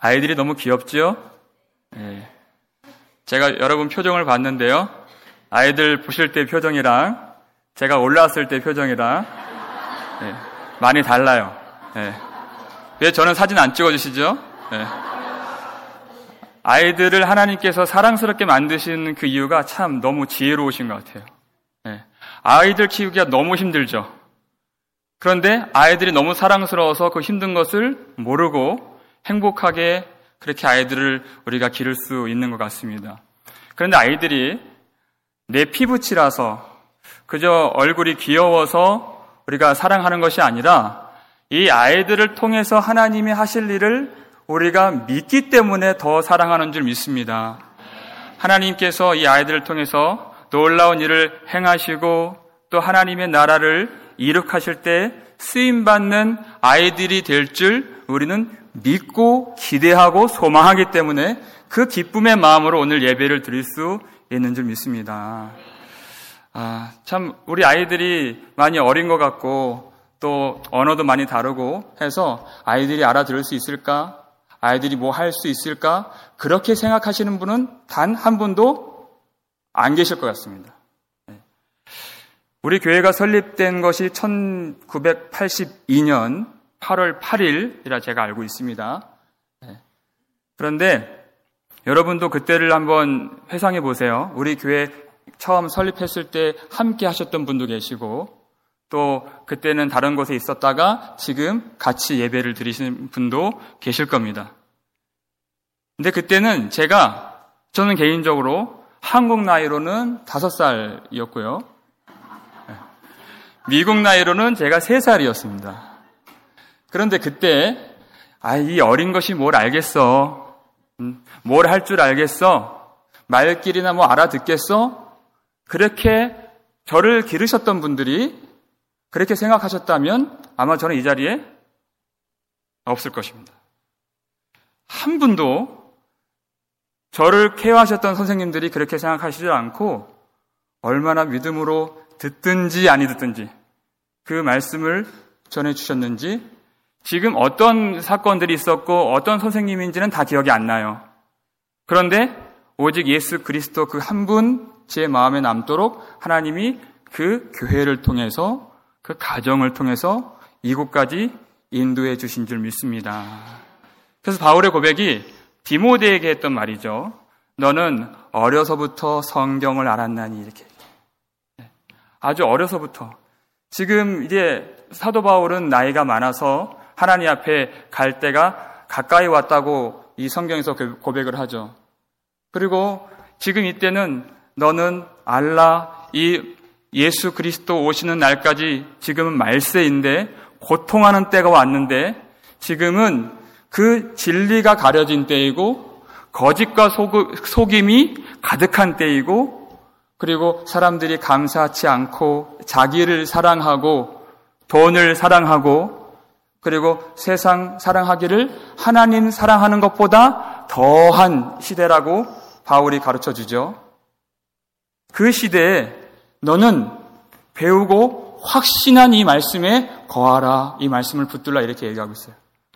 아이들이 너무 귀엽죠? 네. 제가 여러분 표정을 봤는데요. 아이들 보실 때 표정이랑 제가 올라왔을 때 표정이랑 네, 많이 달라요. 네. 왜 저는 사진 안 찍어주시죠? 네. 아이들을 하나님께서 사랑스럽게 만드신 그 이유가 참 너무 지혜로우신 것 같아요. 네. 아이들 키우기가 너무 힘들죠. 그런데 아이들이 너무 사랑스러워서 그 힘든 것을 모르고 행복하게 그렇게 아이들을 우리가 기를 수 있는 것 같습니다. 그런데 아이들이 내 피부치라서 그저 얼굴이 귀여워서 우리가 사랑하는 것이 아니라 이 아이들을 통해서 하나님이 하실 일을 우리가 믿기 때문에 더 사랑하는 줄 믿습니다. 하나님께서 이 아이들을 통해서 놀라운 일을 행하시고 또 하나님의 나라를 이룩하실 때 쓰임받는 아이들이 될 줄 우리는 믿고 기대하고 소망하기 때문에 그 기쁨의 마음으로 오늘 예배를 드릴 수 있는 줄 믿습니다. 참 우리 아이들이 많이 어린 것 같고 또 언어도 많이 다르고 해서 아이들이 알아들을 수 있을까? 아이들이 뭐 할 수 있을까? 그렇게 생각하시는 분은 단 한 분도 안 계실 것 같습니다. 우리 교회가 설립된 것이 1982년 8월 8일이라 제가 알고 있습니다. 그런데 여러분도 그때를 한번 회상해 보세요. 우리 교회 처음 설립했을 때 함께 하셨던 분도 계시고 또 그때는 다른 곳에 있었다가 지금 같이 예배를 드리시는 분도 계실 겁니다. 근데 그때는 저는 개인적으로 한국 나이로는 5살이었고요. 미국 나이로는 제가 3살이었습니다. 그런데 그때 이 어린 것이 뭘 알겠어? 뭘 할 줄 알겠어? 말귀이나 뭐 알아듣겠어? 그렇게 저를 기르셨던 분들이 그렇게 생각하셨다면 아마 저는 이 자리에 없을 것입니다. 한 분도 저를 케어하셨던 선생님들이 그렇게 생각하시지 않고 얼마나 믿음으로 듣든지 아니 듣든지 그 말씀을 전해주셨는지 지금 어떤 사건들이 있었고 어떤 선생님인지는 다 기억이 안 나요. 그런데 오직 예수 그리스도 그 한 분 제 마음에 남도록 하나님이 그 교회를 통해서 그 가정을 통해서 이곳까지 인도해 주신 줄 믿습니다. 그래서 바울의 고백이 디모데에게 했던 말이죠. 너는 어려서부터 성경을 알았나니 이렇게. 아주 어려서부터. 지금 이제 사도 바울은 나이가 많아서 하나님 앞에 갈 때가 가까이 왔다고 이 성경에서 고백을 하죠. 그리고 지금 이때는 너는 알라 이 예수 그리스도 오시는 날까지 지금은 말세인데 고통하는 때가 왔는데 지금은 그 진리가 가려진 때이고 거짓과 속임이 가득한 때이고 그리고 사람들이 감사치 않고 자기를 사랑하고 돈을 사랑하고 그리고 세상 사랑하기를 하나님 사랑하는 것보다 더한 시대라고 바울이 가르쳐주죠. 그 시대에 너는 배우고 확신한 이 말씀에 거하라. 이 말씀을 붙들라 이렇게 얘기하고 있어요.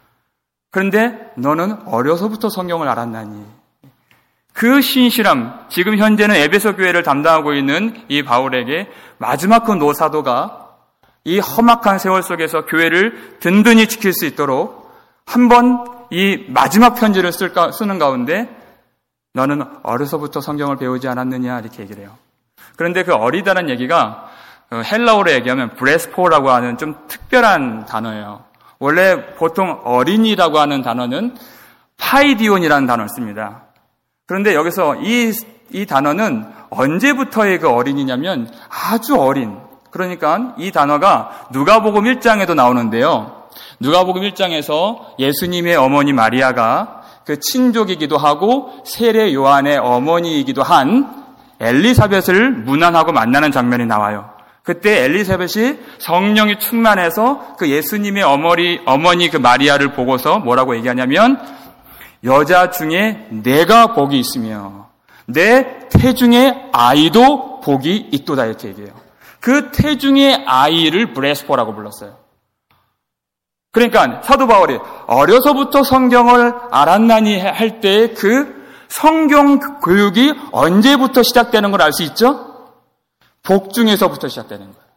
그런데 너는 어려서부터 성경을 알았나니. 그 신실함, 지금 현재는 에베소 교회를 담당하고 있는 이 바울에게 마지막 그 노사도가 이 험악한 세월 속에서 교회를 든든히 지킬 수 있도록 한번 이 마지막 편지를 쓰는 가운데 너는 어려서부터 성경을 배우지 않았느냐 이렇게 얘기를 해요. 그런데 그 어리다는 얘기가 헬라어로 얘기하면 브레스포라고 하는 좀 특별한 단어예요. 원래 보통 어린이라고 하는 단어는 파이디온이라는 단어를 씁니다. 그런데 여기서 이 단어는 언제부터의 그 어린이냐면 아주 어린. 그러니까 이 단어가 누가복음 1장에도 나오는데요. 누가복음 1장에서 예수님의 어머니 마리아가 그 친족이기도 하고 세례 요한의 어머니이기도 한 엘리사벳을 문안하고 만나는 장면이 나와요. 그때 엘리사벳이 성령이 충만해서 그 예수님의 어머니 그 마리아를 보고서 뭐라고 얘기하냐면 여자 중에 내가 복이 있으며 내 태중의 아이도 복이 있도다 이렇게 얘기해요. 그 태중의 아이를 브레스포라고 불렀어요. 그러니까 사도 바울이 어려서부터 성경을 알았나니 할 때 그 성경 교육이 언제부터 시작되는 걸 알 수 있죠? 복중에서부터 시작되는 거예요.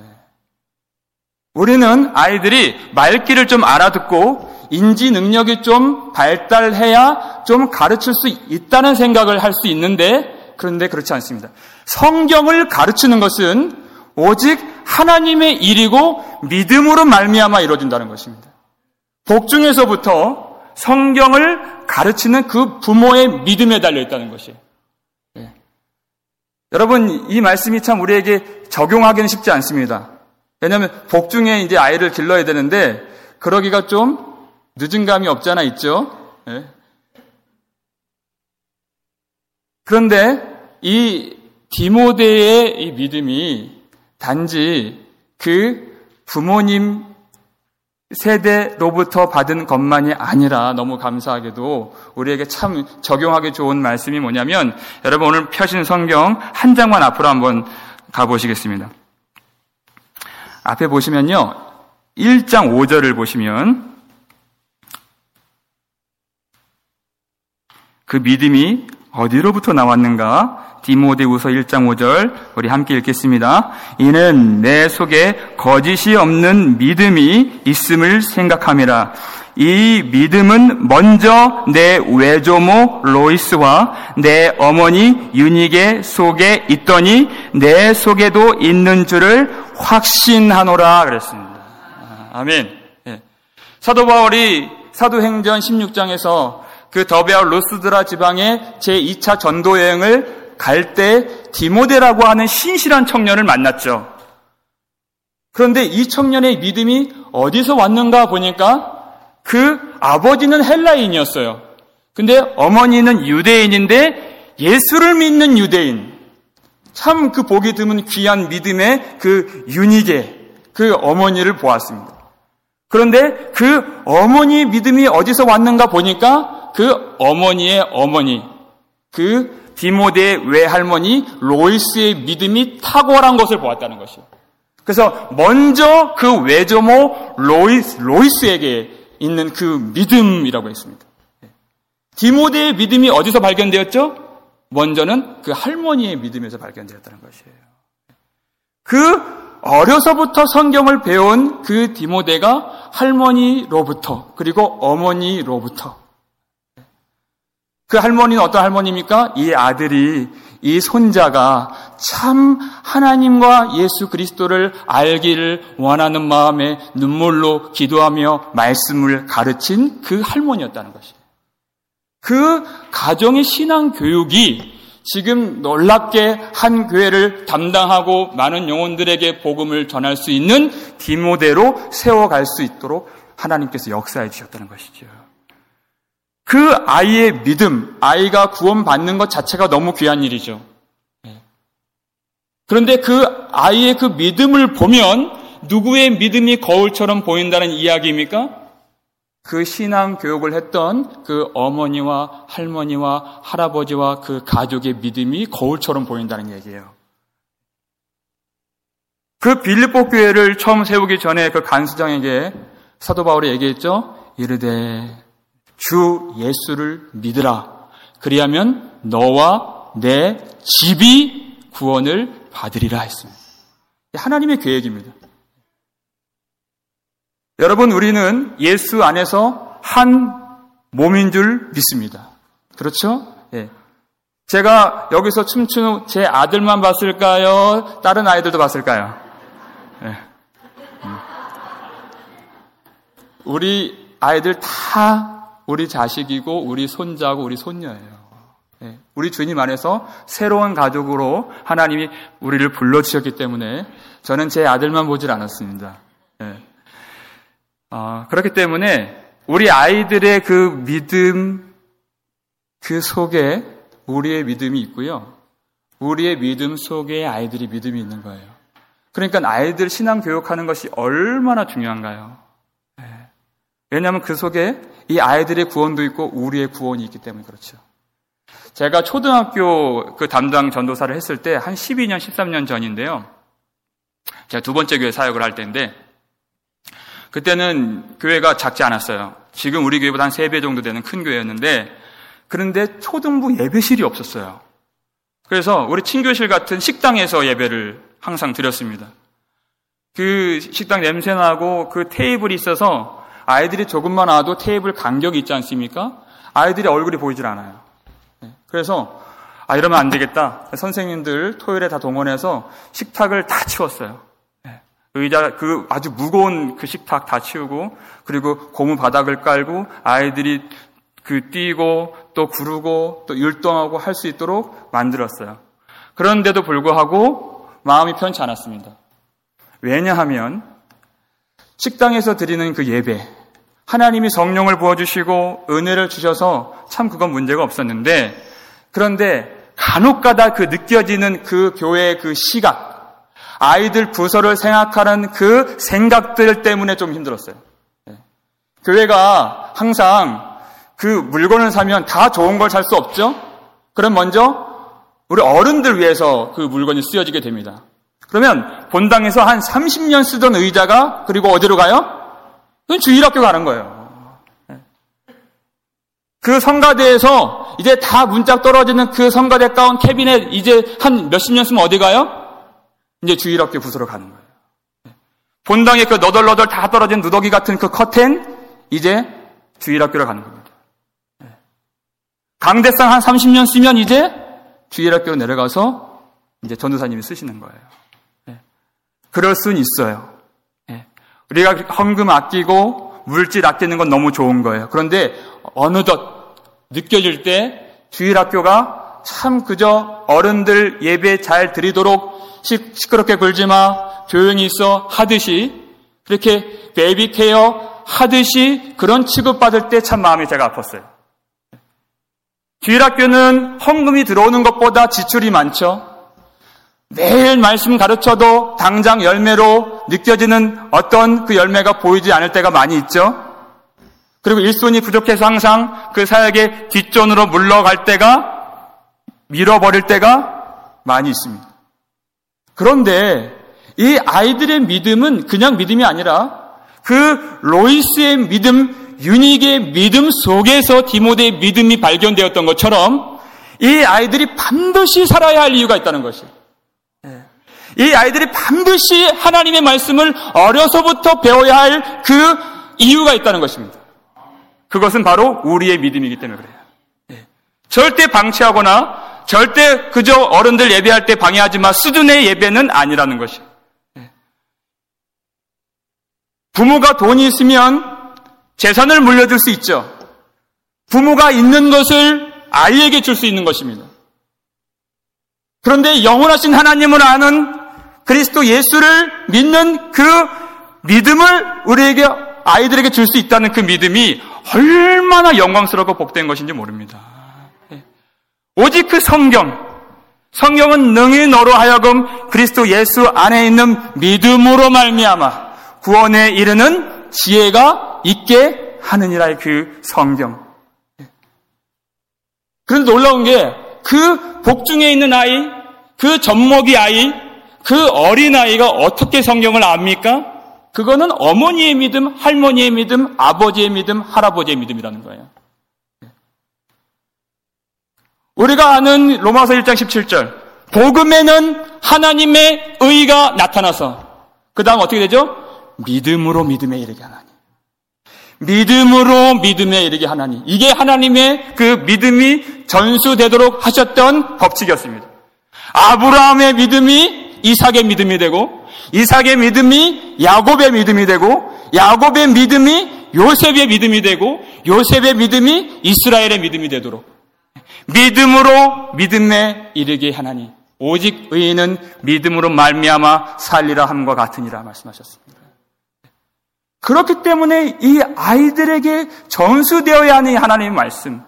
우리는 아이들이 말귀를 좀 알아듣고 인지 능력이 좀 발달해야 좀 가르칠 수 있다는 생각을 할 수 있는데, 그런데 그렇지 않습니다. 성경을 가르치는 것은 오직 하나님의 일이고 믿음으로 말미암아 이루어진다는 것입니다. 복중에서부터 성경을 가르치는 그 부모의 믿음에 달려 있다는 것이에요. 여러분, 이 말씀이 참 우리에게 적용하기는 쉽지 않습니다. 왜냐하면 복중에 이제 아이를 길러야 되는데 그러기가 좀 늦은 감이 없잖아 있죠. 그런데 이 디모데의 이 믿음이 단지 그 부모님 세대로부터 받은 것만이 아니라 너무 감사하게도 우리에게 참 적용하기 좋은 말씀이 뭐냐면, 여러분 오늘 펴신 성경 한 장만 앞으로 한번 가보시겠습니다. 앞에 보시면요, 1장 5절을 보시면 그 믿음이 어디로부터 나왔는가? 디모데후서 1장 5절 우리 함께 읽겠습니다. 이는 내 속에 거짓이 없는 믿음이 있음을 생각함이라. 이 믿음은 먼저 내 외조모 로이스와 내 어머니 유니게 속에 있더니 내 속에도 있는 줄을 확신하노라 그랬습니다. 아멘. 사도 바울이 사도행전 16장에서 그 더베아 루스드라 지방의 제2차 전도 여행을 갈 때 디모데라고 하는 신실한 청년을 만났죠. 그런데 이 청년의 믿음이 어디서 왔는가 보니까 그 아버지는 헬라인이었어요. 근데 어머니는 유대인인데 예수를 믿는 유대인. 참 그 보기 드문 귀한 믿음의 그 유니게, 그 어머니를 보았습니다. 그런데 그 어머니의 믿음이 어디서 왔는가 보니까 그 어머니의 어머니, 그 디모데의 외할머니 로이스의 믿음이 탁월한 것을 보았다는 것이에요. 그래서 먼저 그 외조모 로이스에게 있는 그 믿음이라고 했습니다. 디모데의 믿음이 어디서 발견되었죠? 먼저는 그 할머니의 믿음에서 발견되었다는 것이에요. 그 어려서부터 성경을 배운 그 디모데가 할머니로부터, 그리고 어머니로부터, 그 할머니는 어떤 할머니입니까? 이 아들이, 이 손자가 참 하나님과 예수 그리스도를 알기를 원하는 마음에 눈물로 기도하며 말씀을 가르친 그 할머니였다는 것이에요. 그 가정의 신앙 교육이 지금 놀랍게 한 교회를 담당하고 많은 영혼들에게 복음을 전할 수 있는 디모데로 세워갈 수 있도록 하나님께서 역사해 주셨다는 것이죠. 그 아이의 믿음, 아이가 구원받는 것 자체가 너무 귀한 일이죠. 그런데 그 아이의 그 믿음을 보면 누구의 믿음이 거울처럼 보인다는 이야기입니까? 그 신앙 교육을 했던 그 어머니와 할머니와 할아버지와 그 가족의 믿음이 거울처럼 보인다는 얘기예요. 그 빌립보 교회를 처음 세우기 전에 그 간수장에게 사도 바울이 얘기했죠. 이르되 주 예수를 믿으라. 그리하면 너와 내 집이 구원을 받으리라 했습니다. 하나님의 계획입니다. 여러분, 우리는 예수 안에서 한 몸인 줄 믿습니다. 그렇죠? 예. 제가 여기서 춤추는 제 아들만 봤을까요? 다른 아이들도 봤을까요? 예. 우리 아이들 다 우리 자식이고 우리 손자고 우리 손녀예요. 예. 우리 주님 안에서 새로운 가족으로 하나님이 우리를 불러주셨기 때문에 저는 제 아들만 보질 않았습니다. 예. 그렇기 때문에 우리 아이들의 그 믿음, 그 속에 우리의 믿음이 있고요. 우리의 믿음 속에 아이들이 믿음이 있는 거예요. 그러니까 아이들 신앙 교육하는 것이 얼마나 중요한가요? 왜냐하면 그 속에 이 아이들의 구원도 있고 우리의 구원이 있기 때문에 그렇죠. 제가 초등학교 그 담당 전도사를 했을 때 한 12년, 13년 전인데요. 제가 두 번째 교회 사역을 할 때인데 그때는 교회가 작지 않았어요. 지금 우리 교회보다 한 3배 정도 되는 큰 교회였는데, 그런데 초등부 예배실이 없었어요. 그래서 우리 친교실 같은 식당에서 예배를 항상 드렸습니다. 그 식당 냄새나고 그 테이블이 있어서 아이들이 조금만 와도 테이블 간격이 있지 않습니까? 아이들이 얼굴이 보이질 않아요. 그래서 이러면 안 되겠다. 선생님들 토요일에 다 동원해서 식탁을 다 치웠어요. 의자, 아주 무거운 그 식탁 다 치우고, 그리고 고무 바닥을 깔고 아이들이 뛰고 또 구르고 또 율동하고 할 수 있도록 만들었어요. 그런데도 불구하고 마음이 편치 않았습니다. 왜냐하면 식당에서 드리는 그 예배, 하나님이 성령을 부어주시고 은혜를 주셔서 참 그건 문제가 없었는데, 그런데 간혹가다 그 느껴지는 그 교회의 그 시각, 아이들 부서를 생각하는 그 생각들 때문에 좀 힘들었어요. 교회가 항상 그 물건을 사면 다 좋은 걸 살 수 없죠? 그럼 먼저 우리 어른들 위해서 그 물건이 쓰여지게 됩니다. 그러면 본당에서 한 30년 쓰던 의자가 그리고 어디로 가요? 그건 주일학교 가는 거예요. 그 성가대에서 이제 다 문짝 떨어지는 그 성가대 가운 캐비넷 이제 한 몇십 년 쓰면 어디 가요? 이제 주일학교 부서로 가는 거예요. 본당에 그 너덜너덜 다 떨어진 누더기 같은 그 커튼 이제 주일학교로 가는 겁니다. 강대상 한 30년 쓰면 이제 주일학교로 내려가서 이제 전도사님이 쓰시는 거예요. 그럴 수는 있어요. 우리가 헌금 아끼고 물질 아끼는 건 너무 좋은 거예요. 그런데 어느덧 느껴질 때 주일학교가 참 그저 어른들 예배 잘 드리도록 시끄럽게 굴지 마, 조용히 있어 하듯이, 그렇게 베이비 케어 하듯이 그런 취급받을 때 참 마음이 제가 아팠어요. 주일학교는 헌금이 들어오는 것보다 지출이 많죠. 매일 말씀 가르쳐도 당장 열매로 느껴지는 어떤 그 열매가 보이지 않을 때가 많이 있죠. 그리고 일손이 부족해서 항상 그 사역의 뒷전으로 물러갈 때가, 밀어버릴 때가 많이 있습니다. 그런데 이 아이들의 믿음은 그냥 믿음이 아니라 그 로이스의 믿음, 유닉의 믿음 속에서 디모데의 믿음이 발견되었던 것처럼 이 아이들이 반드시 살아야 할 이유가 있다는 것이에요. 이 아이들이 반드시 하나님의 말씀을 어려서부터 배워야 할 그 이유가 있다는 것입니다. 그것은 바로 우리의 믿음이기 때문에 그래요. 절대 방치하거나 절대 그저 어른들 예배할 때 방해하지 마 수준의 예배는 아니라는 것이에요. 부모가 돈이 있으면 재산을 물려줄 수 있죠. 부모가 있는 것을 아이에게 줄 수 있는 것입니다. 그런데 영원하신 하나님을 아는 그리스도 예수를 믿는 그 믿음을 우리에게, 아이들에게 줄 수 있다는 그 믿음이 얼마나 영광스럽고 복된 것인지 모릅니다. 오직 그 성경은 능히 너로 하여금 그리스도 예수 안에 있는 믿음으로 말미암아 구원에 이르는 지혜가 있게 하느니라의 그 성경. 그런데 놀라운 게 그 복중에 있는 아이, 그 젖먹이 아이, 그 어린아이가 어떻게 성경을 압니까? 그거는 어머니의 믿음, 할머니의 믿음, 아버지의 믿음, 할아버지의 믿음이라는 거예요. 우리가 아는 로마서 1장 17절, 복음에는 하나님의 의가 나타나서, 그 다음 어떻게 되죠? 믿음으로 믿음에 이르게 하나니. 믿음으로 믿음에 이르게 하나니. 이게 하나님의 그 믿음이 전수되도록 하셨던 법칙이었습니다. 아브라함의 믿음이 이삭의 믿음이 되고, 이삭의 믿음이 야곱의 믿음이 되고, 야곱의 믿음이 요셉의 믿음이 되고, 요셉의 믿음이 이스라엘의 믿음이 되도록 믿음으로 믿음에 이르게 하나니 오직 의인은 믿음으로 말미암아 살리라 함과 같으니라 말씀하셨습니다. 그렇기 때문에 이 아이들에게 전수되어야 하는 하나님의 말씀,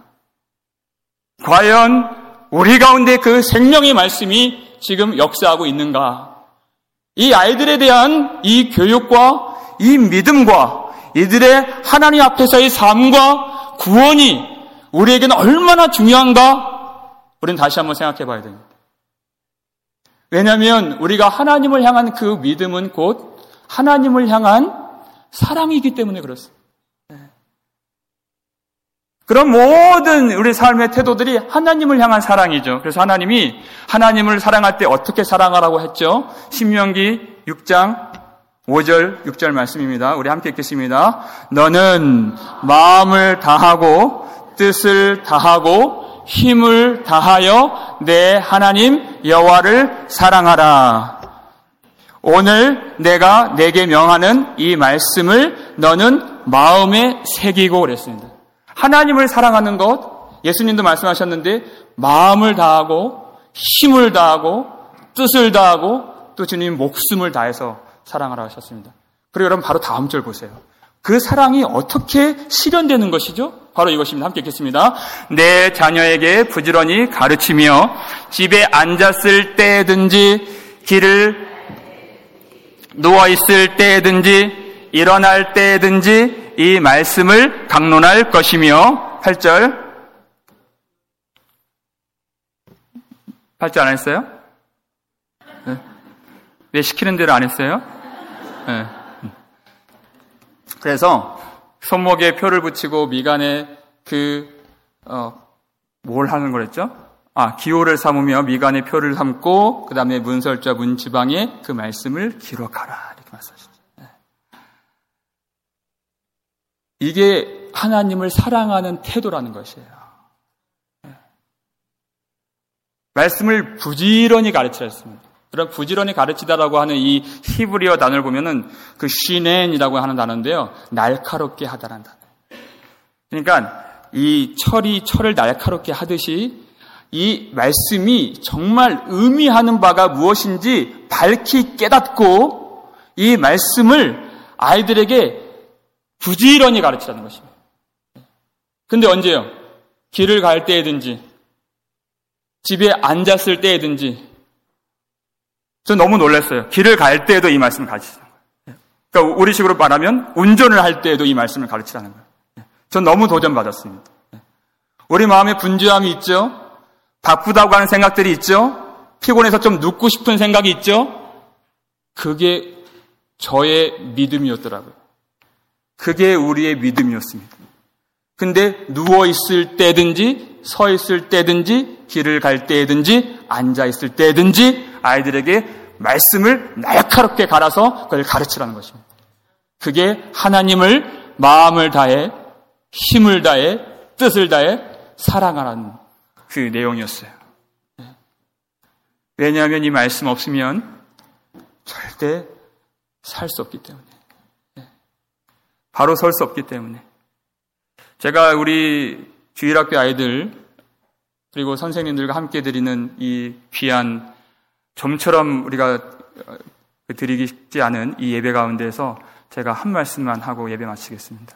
과연 우리 가운데 그 생명의 말씀이 지금 역사하고 있는가? 이 아이들에 대한 이 교육과 이 믿음과 이들의 하나님 앞에서의 삶과 구원이 우리에게는 얼마나 중요한가? 우리는 다시 한번 생각해 봐야 됩니다. 왜냐하면 우리가 하나님을 향한 그 믿음은 곧 하나님을 향한 사랑이기 때문에 그렇습니다. 그런 모든 우리 삶의 태도들이 하나님을 향한 사랑이죠. 그래서 하나님이 하나님을 사랑할 때 어떻게 사랑하라고 했죠? 신명기 6장 5절, 6절 말씀입니다. 우리 함께 읽겠습니다. 너는 마음을 다하고 뜻을 다하고 힘을 다하여 내 하나님 여호와를 사랑하라. 오늘 내가 내게 명하는 이 말씀을 너는 마음에 새기고 그랬습니다. 하나님을 사랑하는 것, 예수님도 말씀하셨는데 마음을 다하고 힘을 다하고 뜻을 다하고 또 주님 목숨을 다해서 사랑하라 하셨습니다. 그리고 여러분 바로 다음 절 보세요. 그 사랑이 어떻게 실현되는 것이죠? 바로 이것입니다. 함께 읽겠습니다. 내 자녀에게 부지런히 가르치며 집에 앉았을 때든지 길을 누워있을 때든지 일어날 때든지 이 말씀을 강론할 것이며 8절 안 했어요? 네. 왜 시키는 대로 안 했어요? 네. 그래서 손목에 표를 붙이고 미간에 뭘 하는 거랬죠? 기호를 삼으며 미간에 표를 삼고 그 다음에 문설주와 문지방에 그 말씀을 기록하라 이렇게 말씀하셨죠. 네. 이게 하나님을 사랑하는 태도라는 것이에요. 네. 말씀을 부지런히 가르치라 했습니다. 그럼 부지런히 가르치다라고 하는 이 히브리어 단어를 보면은 그 시넨이라고 하는 단어인데요. 날카롭게 하다라는 단어. 그러니까 이 철을 날카롭게 하듯이 이 말씀이 정말 의미하는 바가 무엇인지 밝히 깨닫고 이 말씀을 아이들에게 부지런히 가르치라는 것입니다. 근데 언제요? 길을 갈 때든지 집에 앉았을 때든지 전 너무 놀랐어요. 길을 갈 때에도 이 말씀을 가르치라는 거예요. 그러니까 우리식으로 말하면 운전을 할 때에도 이 말씀을 가르치라는 거예요. 전 너무 도전받았습니다. 우리 마음에 분주함이 있죠? 바쁘다고 하는 생각들이 있죠? 피곤해서 좀 눕고 싶은 생각이 있죠? 그게 저의 믿음이었더라고요. 그게 우리의 믿음이었습니다. 근데 누워있을 때든지 서 있을 때든지 길을 갈 때든지 앉아 있을 때든지 아이들에게 말씀을 날카롭게 갈아서 그걸 가르치라는 것입니다. 그게 하나님을 마음을 다해 힘을 다해 뜻을 다해 사랑하라는 그 내용이었어요. 왜냐하면 이 말씀 없으면 절대 살 수 없기 때문에 바로 설 수 없기 때문에 제가 우리 주일학교 아이들 그리고 선생님들과 함께 드리는 이 귀한 좀처럼 우리가 드리기 쉽지 않은 이 예배 가운데에서 제가 한 말씀만 하고 예배 마치겠습니다.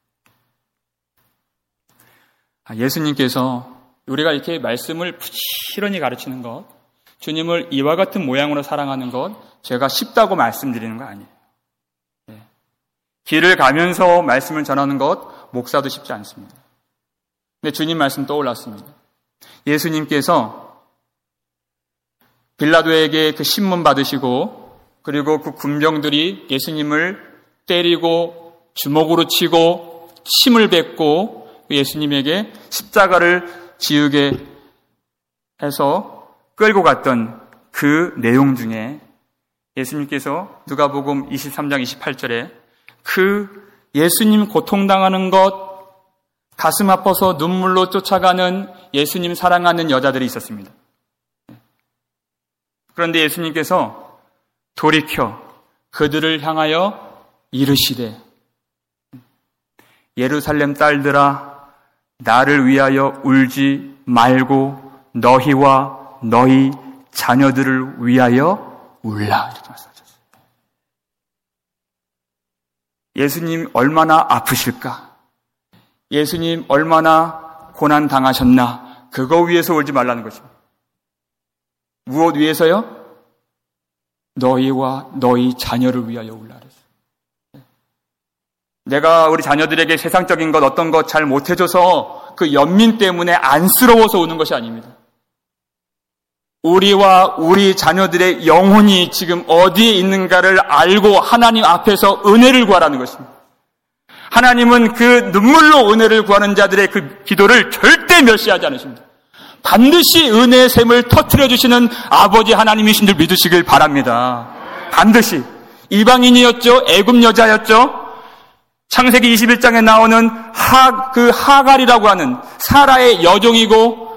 예수님께서 우리가 이렇게 말씀을 부지런히 가르치는 것, 주님을 이와 같은 모양으로 사랑하는 것, 제가 쉽다고 말씀드리는 거 아니에요. 길을 가면서 말씀을 전하는 것, 목사도 쉽지 않습니다. 근데 주님 말씀 떠올랐습니다. 예수님께서 빌라도에게 그 신문 받으시고 그리고 그 군병들이 예수님을 때리고 주먹으로 치고 침을 뱉고 예수님에게 십자가를 지우게 해서 끌고 갔던 그 내용 중에 예수님께서 누가복음 23장 28절에 그 예수님 고통당하는 것, 가슴 아파서 눈물로 쫓아가는 예수님 사랑하는 여자들이 있었습니다. 그런데 예수님께서 돌이켜 그들을 향하여 이르시되 예루살렘 딸들아 나를 위하여 울지 말고 너희와 너희 자녀들을 위하여 울라 이렇게 말씀하셨어요. 예수님 얼마나 아프실까? 예수님 얼마나 고난 당하셨나? 그거 위해서 울지 말라는 것입니다. 무엇 위해서요? 너희와 너희 자녀를 위하여 울라 그랬어요. 내가 우리 자녀들에게 세상적인 것 어떤 것 잘 못해줘서 그 연민 때문에 안쓰러워서 우는 것이 아닙니다. 우리와 우리 자녀들의 영혼이 지금 어디에 있는가를 알고 하나님 앞에서 은혜를 구하라는 것입니다. 하나님은 그 눈물로 은혜를 구하는 자들의 그 기도를 절대 멸시하지 않으십니다. 반드시 은혜의 샘을 터뜨려 주시는 아버지 하나님이신 줄 믿으시길 바랍니다. 반드시. 이방인이었죠. 애굽 여자였죠. 창세기 21장에 나오는 하갈이라고 하는 사라의 여종이고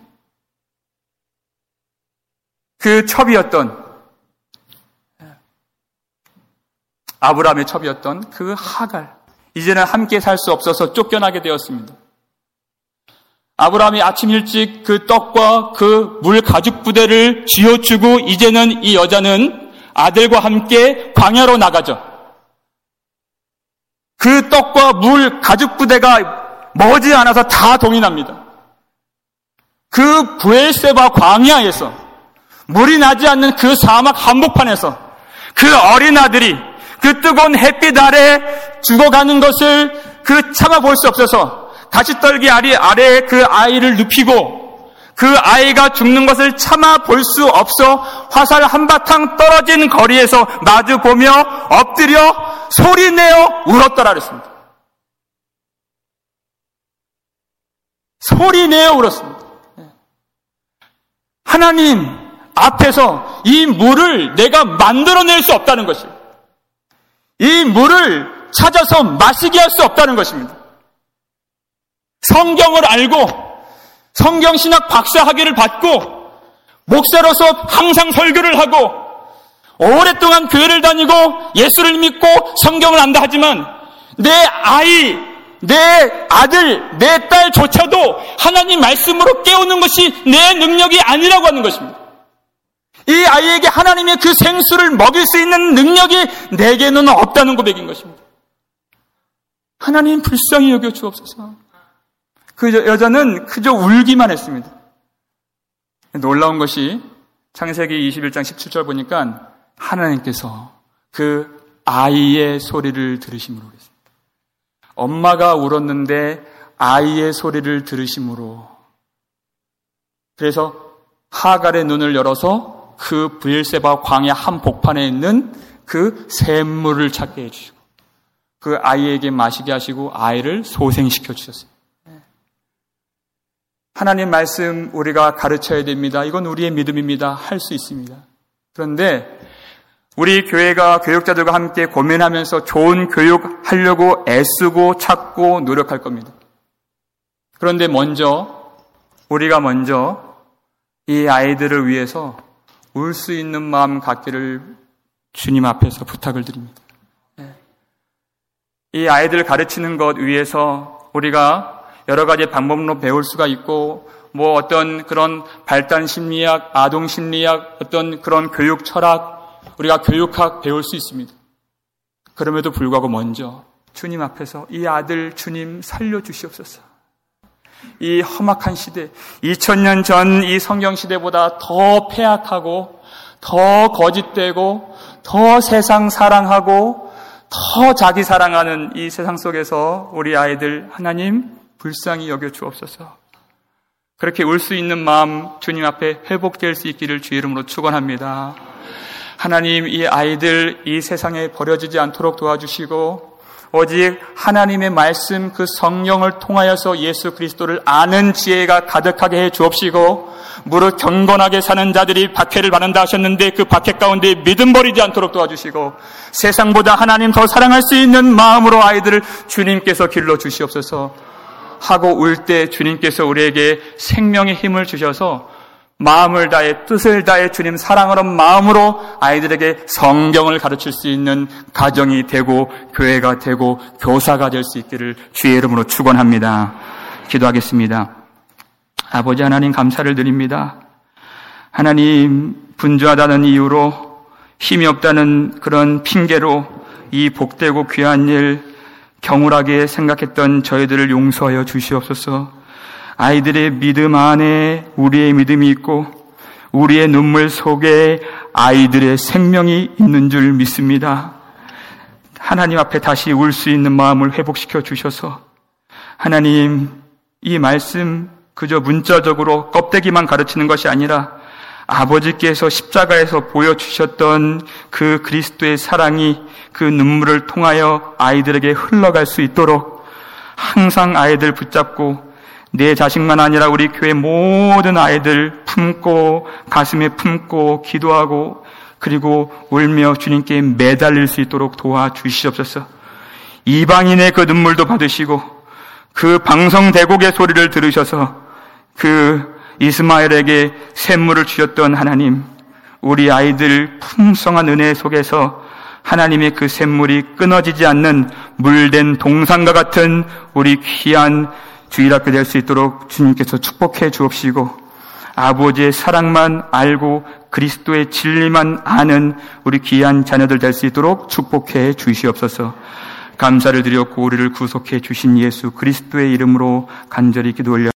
그 첩이었던 아브라함의 첩이었던 그 하갈. 이제는 함께 살 수 없어서 쫓겨나게 되었습니다. 아브라함이 아침 일찍 그 떡과 그 물 가죽 부대를 쥐어주고 이제는 이 여자는 아들과 함께 광야로 나가죠. 그 떡과 물 가죽 부대가 머지않아서 다 동이납니다. 그 브엘세바 광야에서 물이 나지 않는 그 사막 한복판에서 그 어린 아들이 그 뜨거운 햇빛 아래 죽어가는 것을 참아볼 수 없어서 가시떨기 아래에 그 아이를 눕히고 그 아이가 죽는 것을 참아볼 수 없어 화살 한바탕 떨어진 거리에서 마주보며 엎드려 소리내어 울었더라 그랬습니다. 소리내어 울었습니다. 하나님 앞에서 이 물을 내가 만들어낼 수 없다는 것이에요. 이 물을 찾아서 마시게 할 수 없다는 것입니다. 성경을 알고 성경신학 박사 학위를 받고 목사로서 항상 설교를 하고 오랫동안 교회를 다니고 예수를 믿고 성경을 안다 하지만 내 아이, 내 아들, 내 딸조차도 하나님 말씀으로 깨우는 것이 내 능력이 아니라고 하는 것입니다. 이 아이에게 하나님의 그 생수를 먹일 수 있는 능력이 내게는 없다는 고백인 것입니다. 하나님 불쌍히 여겨 주옵소서. 그 여자는 그저 울기만 했습니다. 놀라운 것이 창세기 21장 17절 보니까 하나님께서 그 아이의 소리를 들으심으로 그랬습니다. 엄마가 울었는데 아이의 소리를 들으심으로. 그래서 하갈의 눈을 열어서 그 브엘세바 광야 한복판에 있는 그 샘물을 찾게 해주시고 그 아이에게 마시게 하시고 아이를 소생시켜 주셨습니다. 하나님 말씀 우리가 가르쳐야 됩니다. 이건 우리의 믿음입니다. 할 수 있습니다. 그런데 우리 교회가 교육자들과 함께 고민하면서 좋은 교육하려고 애쓰고 찾고 노력할 겁니다. 그런데 우리가 먼저 이 아이들을 위해서 울 수 있는 마음 갖기를 주님 앞에서 부탁을 드립니다. 이 아이들을 가르치는 것 위해서 우리가 여러 가지 방법으로 배울 수가 있고 어떤 그런 발달 심리학, 아동 심리학, 어떤 그런 교육 철학, 우리가 교육학 배울 수 있습니다. 그럼에도 불구하고 먼저 주님 앞에서 이 아들 주님 살려주시옵소서. 이 험악한 시대, 2000년 전 이 성경 시대보다 더 폐악하고 더 거짓되고 더 세상 사랑하고 더 자기 사랑하는 이 세상 속에서 우리 아이들 하나님 불쌍히 여겨 주옵소서. 그렇게 울 수 있는 마음 주님 앞에 회복될 수 있기를 주의 이름으로 축원합니다. 하나님 이 아이들 이 세상에 버려지지 않도록 도와주시고 오직 하나님의 말씀 그 성령을 통하여서 예수 그리스도를 아는 지혜가 가득하게 해 주옵시고 무릇 경건하게 사는 자들이 박해를 받는다 하셨는데 그 박해 가운데 믿음 버리지 않도록 도와주시고 세상보다 하나님 더 사랑할 수 있는 마음으로 아이들을 주님께서 길러 주시옵소서. 하고 울 때 주님께서 우리에게 생명의 힘을 주셔서 마음을 다해 뜻을 다해 주님 사랑하는 마음으로 아이들에게 성경을 가르칠 수 있는 가정이 되고 교회가 되고 교사가 될 수 있기를 주의 이름으로 축원합니다. 기도하겠습니다. 아버지 하나님 감사를 드립니다. 하나님 분주하다는 이유로 힘이 없다는 그런 핑계로 이 복되고 귀한 일 경홀하게 생각했던 저희들을 용서하여 주시옵소서. 아이들의 믿음 안에 우리의 믿음이 있고 우리의 눈물 속에 아이들의 생명이 있는 줄 믿습니다. 하나님 앞에 다시 울 수 있는 마음을 회복시켜 주셔서 하나님 이 말씀 그저 문자적으로 껍데기만 가르치는 것이 아니라 아버지께서 십자가에서 보여주셨던 그 그리스도의 사랑이 그 눈물을 통하여 아이들에게 흘러갈 수 있도록 항상 아이들 붙잡고 내 자식만 아니라 우리 교회 모든 아이들 품고 가슴에 품고 기도하고 그리고 울며 주님께 매달릴 수 있도록 도와주시옵소서. 이방인의 그 눈물도 받으시고 그 방성대곡의 소리를 들으셔서 그 이스마엘에게 샘물을 주셨던 하나님, 우리 아이들 풍성한 은혜 속에서 하나님의 그 샘물이 끊어지지 않는 물된 동산과 같은 우리 귀한 주일학교 될 수 있도록 주님께서 축복해 주옵시고 아버지의 사랑만 알고 그리스도의 진리만 아는 우리 귀한 자녀들 될 수 있도록 축복해 주시옵소서. 감사를 드렸고 우리를 구속해 주신 예수 그리스도의 이름으로 간절히 기도 올려